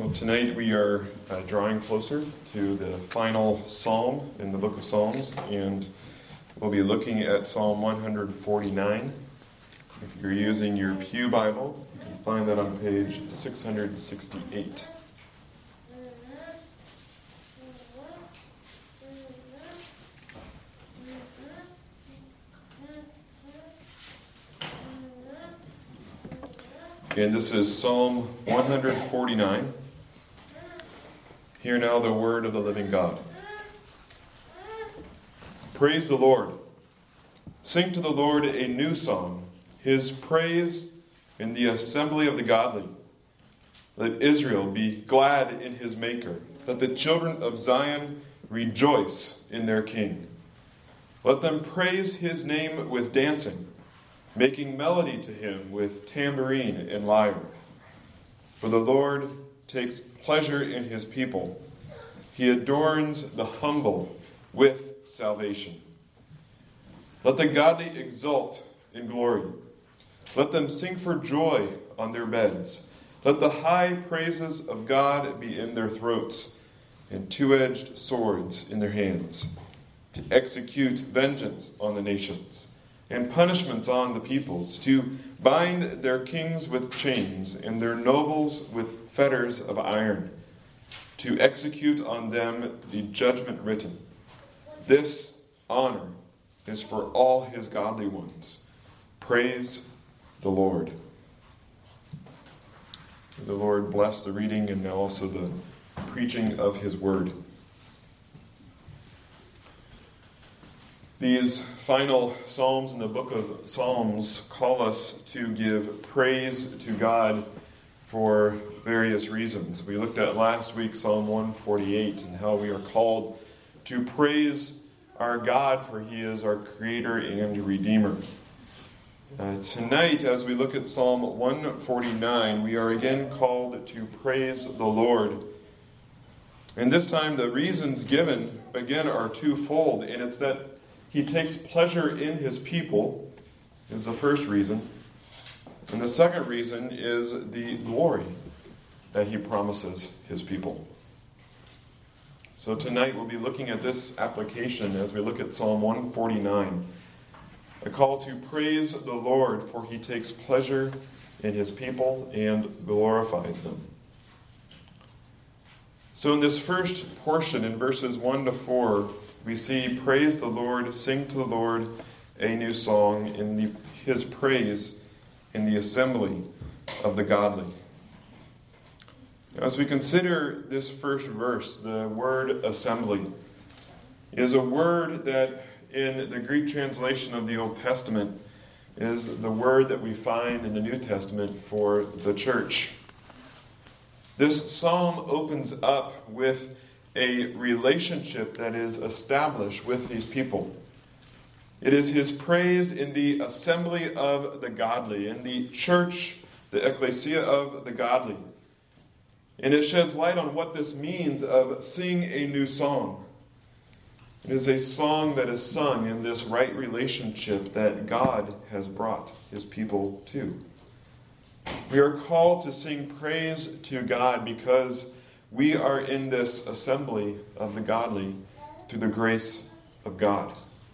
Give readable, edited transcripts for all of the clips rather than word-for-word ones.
Well, tonight we are drawing closer to the final psalm in the book of Psalms, and we'll be looking at Psalm 149. If you're using your Pew Bible, you can find that on page 668. Again, this is Psalm 149. Hear now the word of the living God. Praise the Lord. Sing to the Lord a new song, his praise in the assembly of the godly. Let Israel be glad in his Maker. Let the children of Zion rejoice in their King. Let them praise his name with dancing, making melody to him with tambourine and lyre. For the Lord takes pleasure in his people. He adorns the humble with salvation. Let the godly exult in glory. Let them sing for joy on their beds. Let the high praises of God be in their throats, and two-edged swords in their hands, to execute vengeance on the nations, and punishments on the peoples, to bind their kings with chains, and their nobles with fetters of iron, to execute on them the judgment written. This honor is for all his godly ones. Praise the Lord. The Lord bless the reading and now also the preaching of his word. These final psalms in the book of Psalms call us to give praise to God for various reasons. We looked at last week Psalm 148 and how we are called to praise our God, for he is our creator and redeemer. Tonight, as we look at Psalm 149, we are again called to praise the Lord. And this time the reasons given again are twofold, and it's that he takes pleasure in his people, is the first reason. And the second reason is the glory that he promises his people. So tonight we'll be looking at this application as we look at Psalm 149. A call to praise the Lord, for he takes pleasure in his people and glorifies them. So in this first portion, in verses 1 to 4, we see praise the Lord, sing to the Lord a new song in his praise in the assembly of the godly. As we consider this first verse, the word assembly is a word that in the Greek translation of the Old Testament is the word that we find in the New Testament for the church. This psalm opens up with a relationship that is established with these people. It is his praise in the assembly of the godly, in the church, the ecclesia of the godly. And it sheds light on what this means of sing a new song. It is a song that is sung in this right relationship that God has brought his people to. We are called to sing praise to God because we are in this assembly of the godly through the grace of God.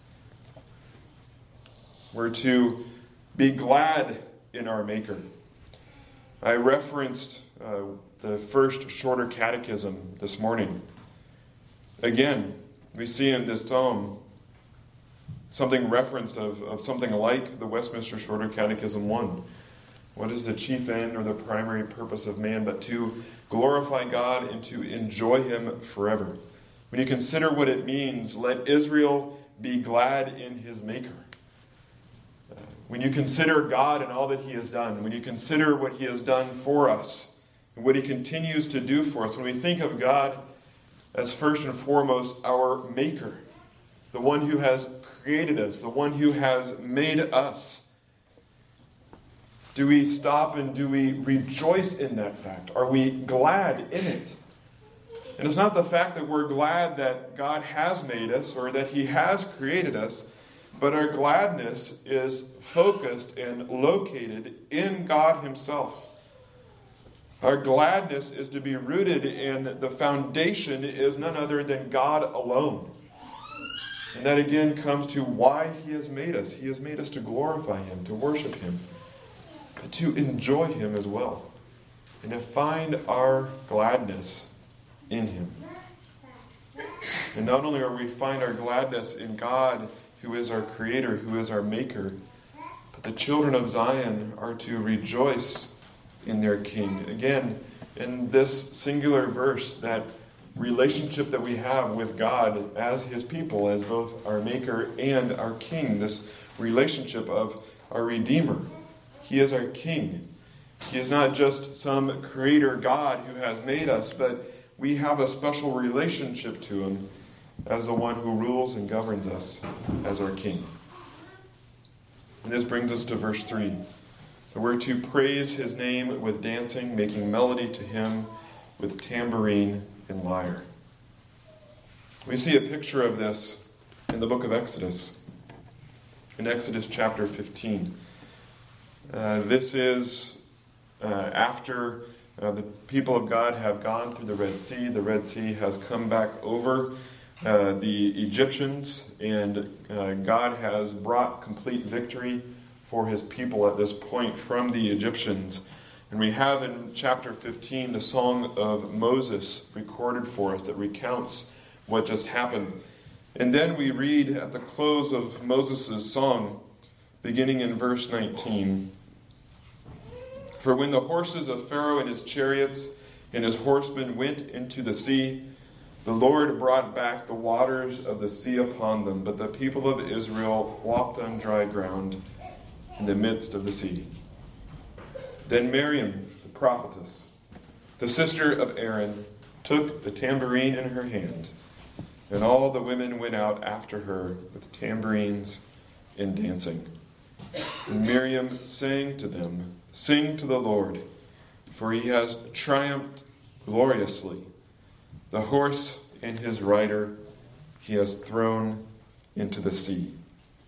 We're to be glad in our Maker. I referenced the first shorter catechism this morning. Again, we see in this psalm something referenced of something like the Westminster Shorter Catechism 1. What is the chief end or the primary purpose of man but to glorify God and to enjoy him forever? When you consider what it means, let Israel be glad in his Maker. When you consider God and all that he has done, when you consider what he has done for us and what he continues to do for us, when we think of God as first and foremost our Maker, the one who has created us, the one who has made us, do we stop and do we rejoice in that fact? Are we glad in it? And it's not the fact that we're glad that God has made us or that he has created us, but our gladness is focused and located in God himself. Our gladness is to be rooted in the foundation is none other than God alone. And that again comes to why He has made us. He has made us to glorify Him, to worship Him, but to enjoy Him as well, and to find our gladness in Him. And not only are we find our gladness in God, who is our Creator, who is our Maker, but the children of Zion are to rejoice in their King. Again, in this singular verse, that relationship that we have with God as His people, as both our Maker and our King, this relationship of our Redeemer. He is our King. He is not just some creator God who has made us, but we have a special relationship to Him as the one who rules and governs us as our King. And this brings us to verse 3. So we're to praise His name with dancing, making melody to Him with tambourine and lyre. We see a picture of this in the book of Exodus, in Exodus chapter 15. This is after the people of God have gone through the Red Sea. The Red Sea has come back over the Egyptians, and God has brought complete victory for His people at this point from the Egyptians. And we have in chapter 15 the song of Moses recorded for us that recounts what just happened. And then we read at the close of Moses' song, beginning in verse 19, "For when the horses of Pharaoh and his chariots and his horsemen went into the sea, the Lord brought back the waters of the sea upon them, but the people of Israel walked on dry ground in the midst of the sea. Then Miriam, the prophetess, the sister of Aaron, took the tambourine in her hand, and all the women went out after her with tambourines and dancing. And Miriam sang to them, 'Sing to the Lord, for He has triumphed gloriously. The horse and his rider He has thrown into the sea.'"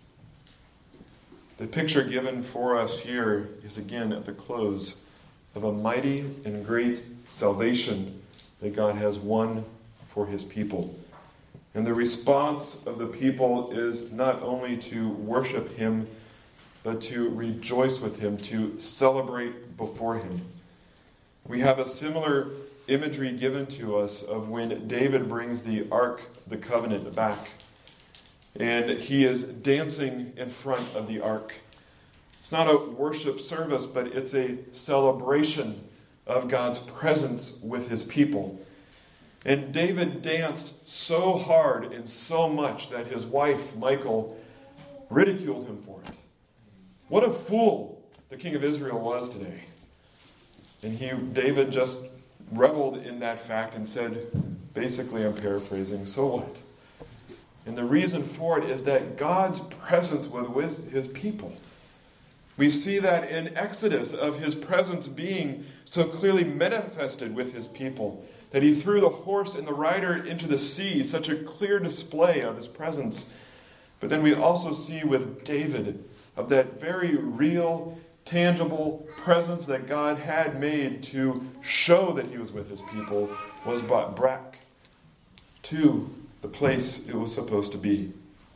The picture given for us here is again at the close of a mighty and great salvation that God has won for His people. And the response of the people is not only to worship Him, but to rejoice with Him, to celebrate before Him. We have a similar imagery given to us of when David brings the Ark, the Covenant, back. And he is dancing in front of the Ark. It's not a worship service, but it's a celebration of God's presence with His people. And David danced so hard and so much that his wife, Michal, ridiculed him for it. What a fool the king of Israel was today. And David just reveled in that fact and said, basically I'm paraphrasing, so what? And the reason for it is that God's presence was with His people. We see that in Exodus of His presence being so clearly manifested with His people, that He threw the horse and the rider into the sea, such a clear display of His presence. But then we also see with David of that very real, tangible presence that God had made to show that He was with His people was brought back to the place it was supposed to be.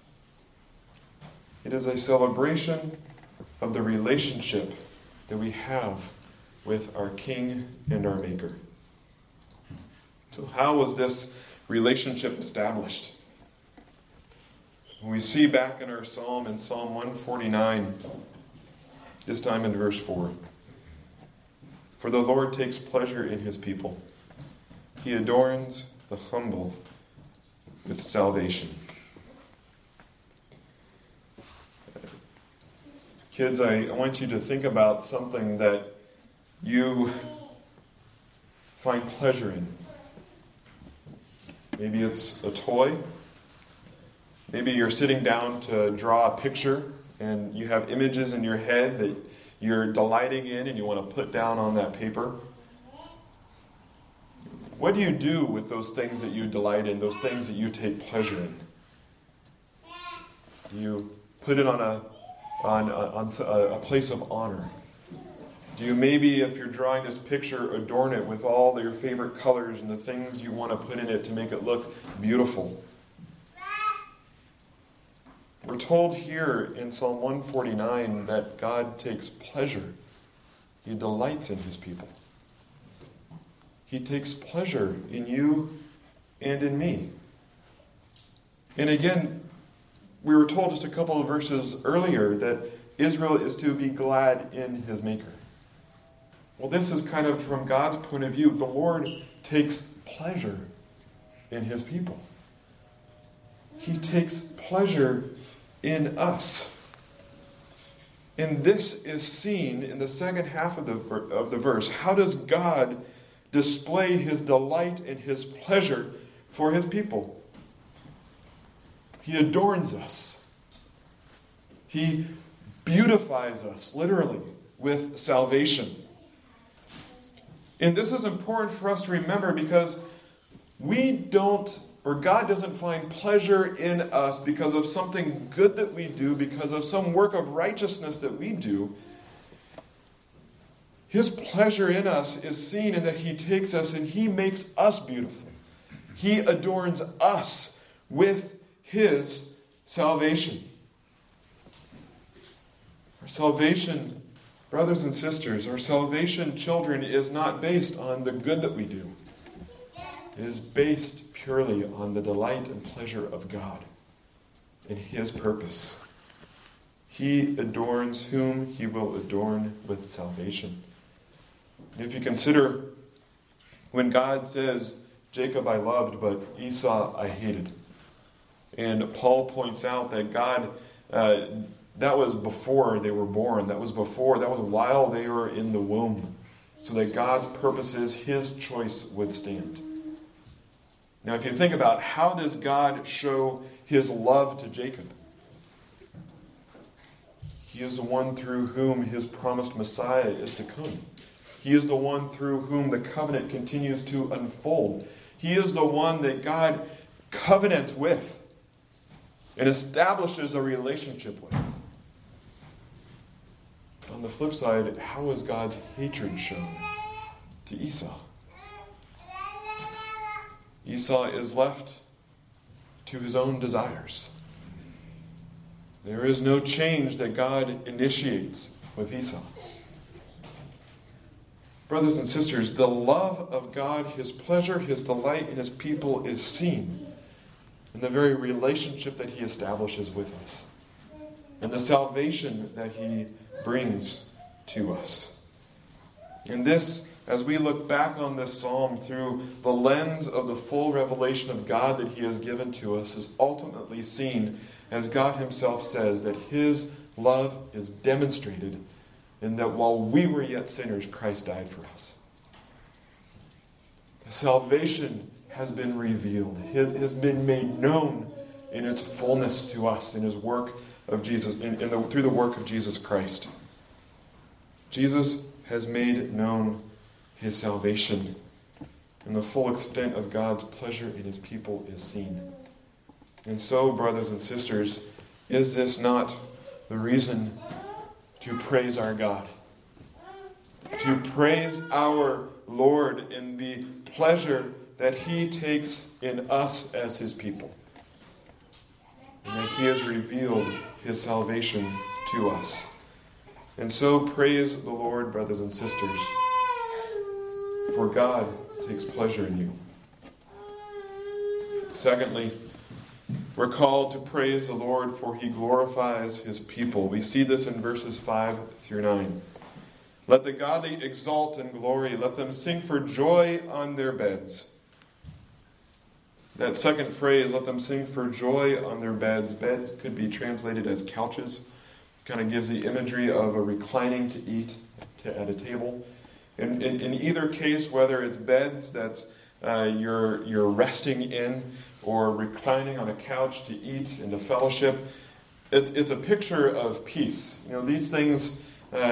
It is a celebration of the relationship that we have with our King and our Maker. So how was this relationship established? We see back in our psalm, in Psalm 149, this time in verse 4. "For the Lord takes pleasure in His people. He adorns the humble with salvation." Kids, I want you to think about something that you find pleasure in. Maybe it's a toy. Maybe you're sitting down to draw a picture and you have images in your head that you're delighting in and you want to put down on that paper. What do you do with those things that you delight in, those things that you take pleasure in? Do you put it on a place of honor? Do you maybe, if you're drawing this picture, adorn it with all your favorite colors and the things you want to put in it to make it look beautiful? We're told here in Psalm 149 that God takes pleasure. He delights in his people. He takes pleasure in you and in me. And again, we were told just a couple of verses earlier that Israel is to be glad in his Maker. Well, this is kind of from God's point of view. The Lord takes pleasure in his people. He takes pleasure in us. And this is seen in the second half of the verse. How does God display his delight and his pleasure for his people? He adorns us. He beautifies us, literally, with salvation. And this is important for us to remember because God doesn't find pleasure in us because of something good that we do, because of some work of righteousness that we do. His pleasure in us is seen in that he takes us and he makes us beautiful. He adorns us with his salvation. Our salvation, brothers and sisters, our salvation, children, is not based on the good that we do. It is based purely on the delight and pleasure of God and his purpose. He adorns whom he will adorn with salvation. And if you consider when God says, Jacob I loved, but Esau I hated. And Paul points out that God, that was before they were born. That was while they were in the womb. So that God's purposes, his choice would stand. Now, if you think about how does God show his love to Jacob? He is the one through whom his promised Messiah is to come. He is the one through whom the covenant continues to unfold. He is the one that God covenants with and establishes a relationship with. On the flip side, how is God's hatred shown to Esau? Esau is left to his own desires. There is no change that God initiates with Esau. Brothers and sisters, the love of God, his pleasure, his delight in his people is seen in the very relationship that he establishes with us and the salvation that he brings to us. And this, as we look back on this psalm through the lens of the full revelation of God that he has given to us, is ultimately seen, as God himself says, that his love is demonstrated in that while we were yet sinners, Christ died for us. The salvation has been revealed. It has been made known in its fullness to us in his work of Jesus, through the work of Jesus Christ. Jesus has made known his salvation, and the full extent of God's pleasure in his people is seen. And so, brothers and sisters, is this not the reason to praise our God? To praise our Lord in the pleasure that he takes in us as his people, and that he has revealed his salvation to us. And so praise the Lord, brothers and sisters, for God takes pleasure in you. Secondly, we're called to praise the Lord, for he glorifies his people. We see this in verses 5 through 9. Let the godly exult in glory. Let them sing for joy on their beds. That second phrase, let them sing for joy on their beds. Beds could be translated as couches. Kind of gives the imagery of a reclining to eat at a table. In either case, whether it's beds that you're resting in or reclining on a couch to eat and to fellowship, it's a picture of peace. You know, these things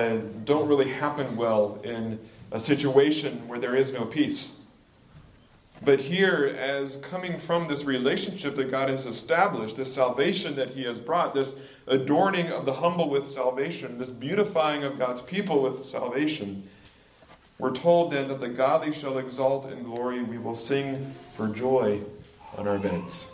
don't really happen well in a situation where there is no peace. But here, as coming from this relationship that God has established, this salvation that he has brought, this adorning of the humble with salvation, this beautifying of God's people with salvation, we're told then that the godly shall exult in glory. We will sing for joy on our beds.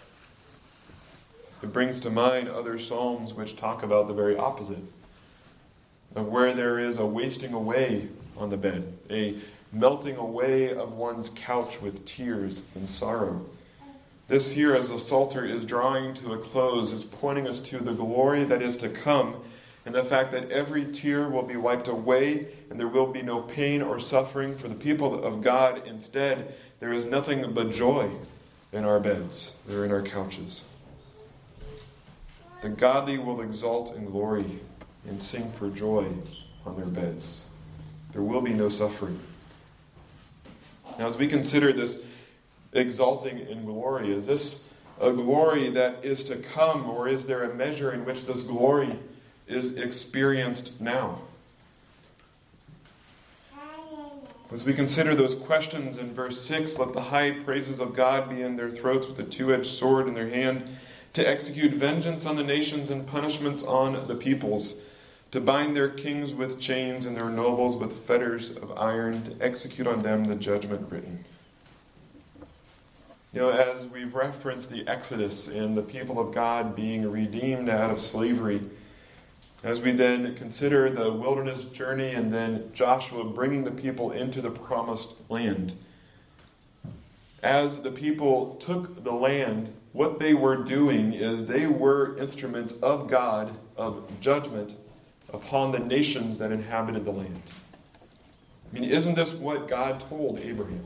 It brings to mind other psalms which talk about the very opposite, of where there is a wasting away on the bed, a melting away of one's couch with tears and sorrow. This here, as the Psalter is drawing to a close, is pointing us to the glory that is to come, and the fact that every tear will be wiped away, and there will be no pain or suffering for the people of God. Instead, there is nothing but joy in our beds, or in our couches. The godly will exult in glory and sing for joy on their beds. There will be no suffering. Now, as we consider this exalting in glory, is this a glory that is to come, or is there a measure in which this glory is experienced now? As we consider those questions in verse 6, let the high praises of God be in their throats with a two-edged sword in their hand, to execute vengeance on the nations and punishments on the peoples, to bind their kings with chains and their nobles with fetters of iron, to execute on them the judgment written. As we've referenced the Exodus and the people of God being redeemed out of slavery, as we then consider the wilderness journey and then Joshua bringing the people into the promised land, as the people took the land, what they were doing is they were instruments of God, of judgment upon the nations that inhabited the land. Isn't this what God told Abraham?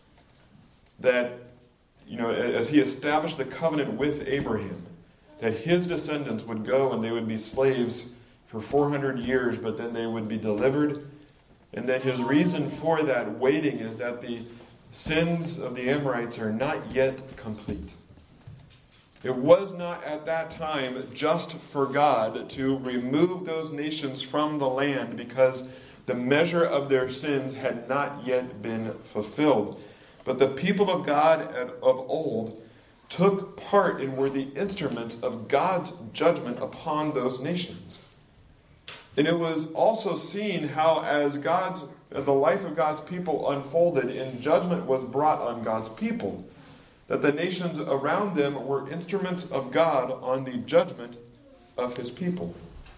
That, as he established the covenant with Abraham, that his descendants would go and they would be slaves for 400 years, but then they would be delivered. And then his reason for that waiting is that the sins of the Amorites are not yet complete. It was not at that time just for God to remove those nations from the land because the measure of their sins had not yet been fulfilled. But the people of God of old took part and were the instruments of God's judgment upon those nations. And it was also seen how as the life of God's people unfolded and judgment was brought on God's people, that the nations around them were instruments of God on the judgment of his people.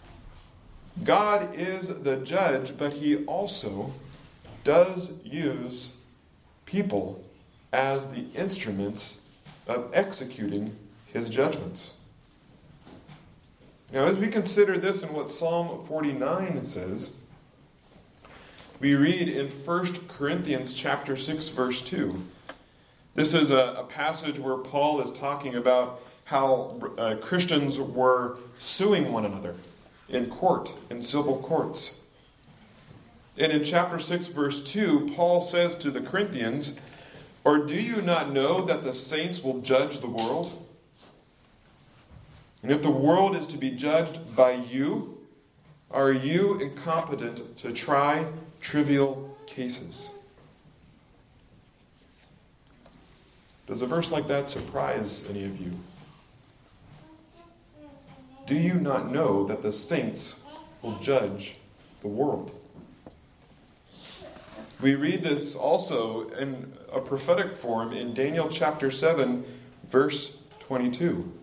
God is the judge, but he also does use people as the instruments of executing his judgments. Now, as we consider this and what Psalm 49 says, we read in 1 Corinthians chapter 6, verse 2. This is a passage where Paul is talking about how Christians were suing one another in court, in civil courts. And in chapter 6, verse 2, Paul says to the Corinthians, "Or do you not know that the saints will judge the world? And if the world is to be judged by you, are you incompetent to try trivial cases?" Does a verse like that surprise any of you? Do you not know that the saints will judge the world? We read this also in a prophetic form in Daniel chapter 7, verse 22.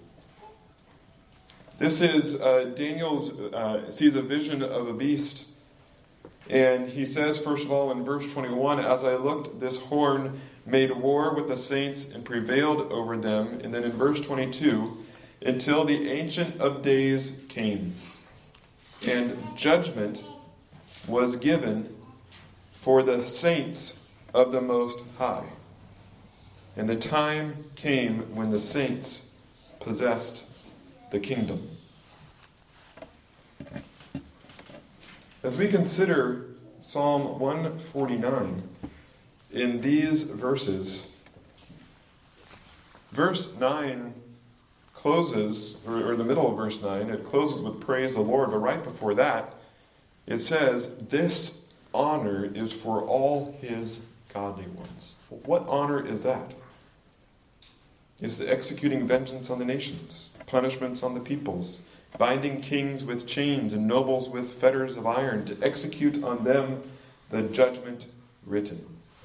This is Daniel sees a vision of a beast. And he says, first of all, in verse 21, "As I looked, this horn made war with the saints and prevailed over them." And then in verse 22, "Until the Ancient of Days came, and judgment was given for the saints of the Most High. And the time came when the saints possessed the kingdom." As we consider Psalm 149 in these verses, verse 9 closes, or the middle of verse 9, it closes with "Praise the Lord," but right before that, it says, "This honor is for all his godly ones. What honor is that? Is executing vengeance on the nations, punishments on the peoples, binding kings with chains and nobles with fetters of iron, to execute on them the judgment written.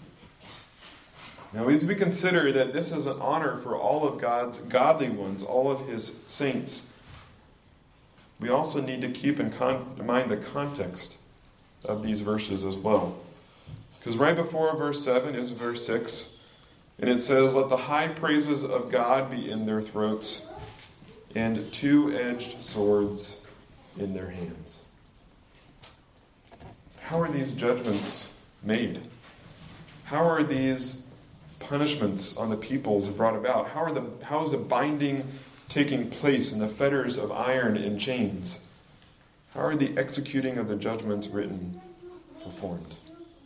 Now, as we consider that this is an honor for all of God's godly ones, all of his saints, we also need to keep in mind the context of these verses as well. Because right before verse 7 is verse 6, and it says, "Let the high praises of God be in their throats, and two-edged swords in their hands." How are these judgments made? How are these punishments on the peoples brought about? How is the binding taking place in the fetters of iron and chains? How are the executing of the judgments written performed?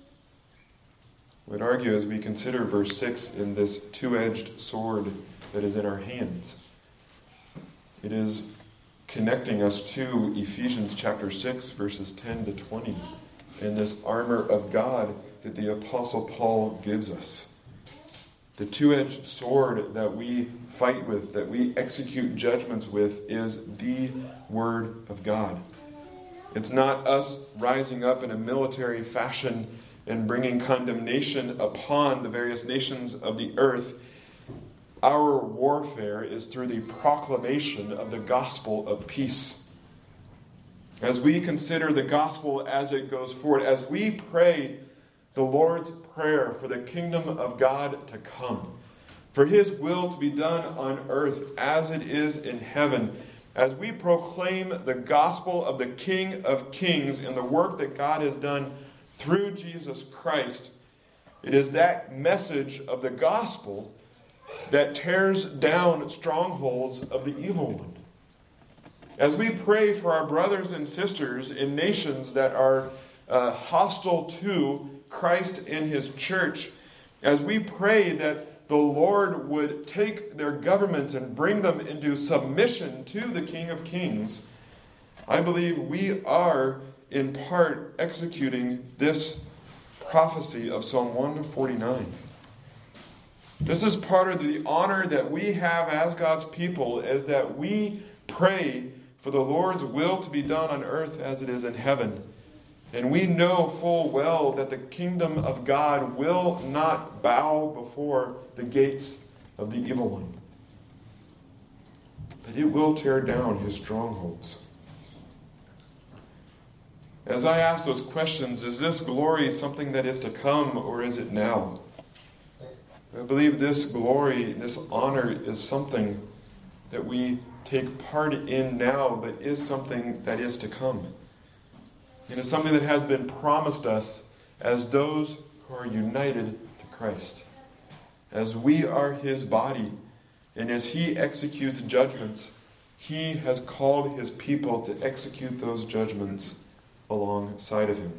I would argue, as we consider verse 6 in this two-edged sword that is in our hands, it is connecting us to Ephesians chapter 6, verses 10 to 20, and this armor of God that the Apostle Paul gives us. The two-edged sword that we fight with, that we execute judgments with, is the Word of God. It's not us rising up in a military fashion and bringing condemnation upon the various nations of the earth. Our warfare is through the proclamation of the gospel of peace. As we consider the gospel as it goes forward, as we pray the Lord's Prayer for the kingdom of God to come, for his will to be done on earth as it is in heaven, as we proclaim the gospel of the King of Kings and the work that God has done through Jesus Christ, it is that message of the gospel that tears down strongholds of the evil one. As we pray for our brothers and sisters in nations that are hostile to Christ and his church, as we pray that the Lord would take their government and bring them into submission to the King of Kings, I believe we are in part executing this prophecy of Psalm 149. This is part of the honor that we have as God's people, is that we pray for the Lord's will to be done on earth as it is in heaven. And we know full well that the kingdom of God will not bow before the gates of the evil one, but it will tear down his strongholds. As I ask those questions, is this glory something that is to come, or is it now? I believe this glory, this honor, is something that we take part in now, but is something that is to come. It is something that has been promised us as those who are united to Christ. As we are his body, and as he executes judgments, he has called his people to execute those judgments alongside of him.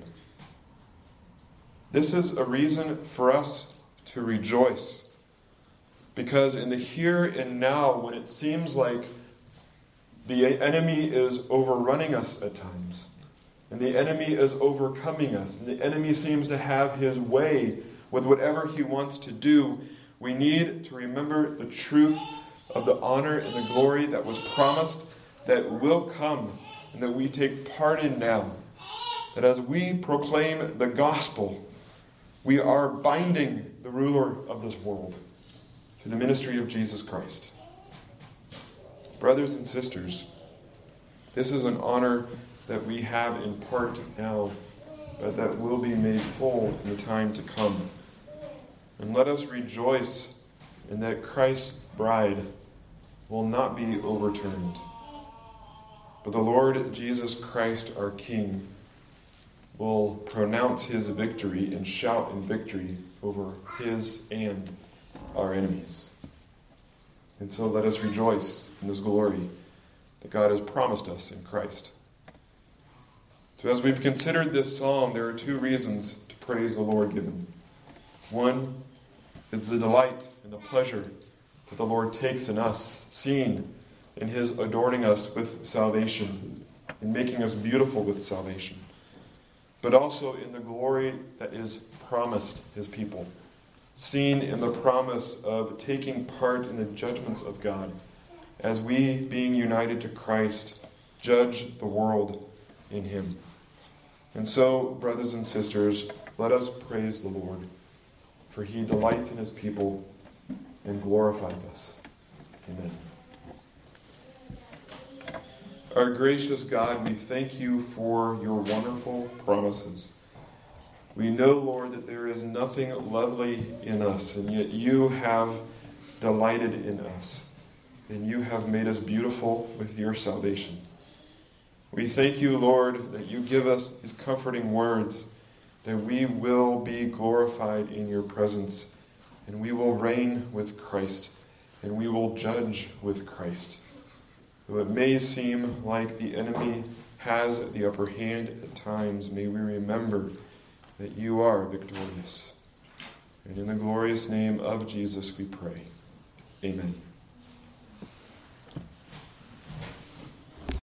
This is a reason for us to rejoice, because in the here and now, when it seems like the enemy is overrunning us at times, and the enemy is overcoming us, and the enemy seems to have his way with whatever he wants to do, we need to remember the truth of the honor and the glory that was promised, that will come, and that we take part in now. That as we proclaim the gospel, we are binding the ruler of this world through the ministry of Jesus Christ. Brothers and sisters, this is an honor that we have in part now, but that will be made full in the time to come. And let us rejoice in that Christ's bride will not be overturned, but the Lord Jesus Christ, our King, will pronounce his victory and shout in victory over his and our enemies. And so let us rejoice in this glory that God has promised us in Christ. So as we've considered this psalm, there are two reasons to praise the Lord given. One is the delight and the pleasure that the Lord takes in us, seen in his adorning us with salvation and making us beautiful with salvation. but also in the glory that is promised his people, seen in the promise of taking part in the judgments of God, as we, being united to Christ, judge the world in him. And so, brothers and sisters, let us praise the Lord, for he delights in his people and glorifies us. Amen. Our gracious God, we thank you for your wonderful promises. We know, Lord, that there is nothing lovely in us, and yet you have delighted in us, and you have made us beautiful with your salvation. We thank you, Lord, that you give us these comforting words, that we will be glorified in your presence, and we will reign with Christ, and we will judge with Christ. Though it may seem like the enemy has the upper hand at times, may we remember that you are victorious. And in the glorious name of Jesus we pray. Amen.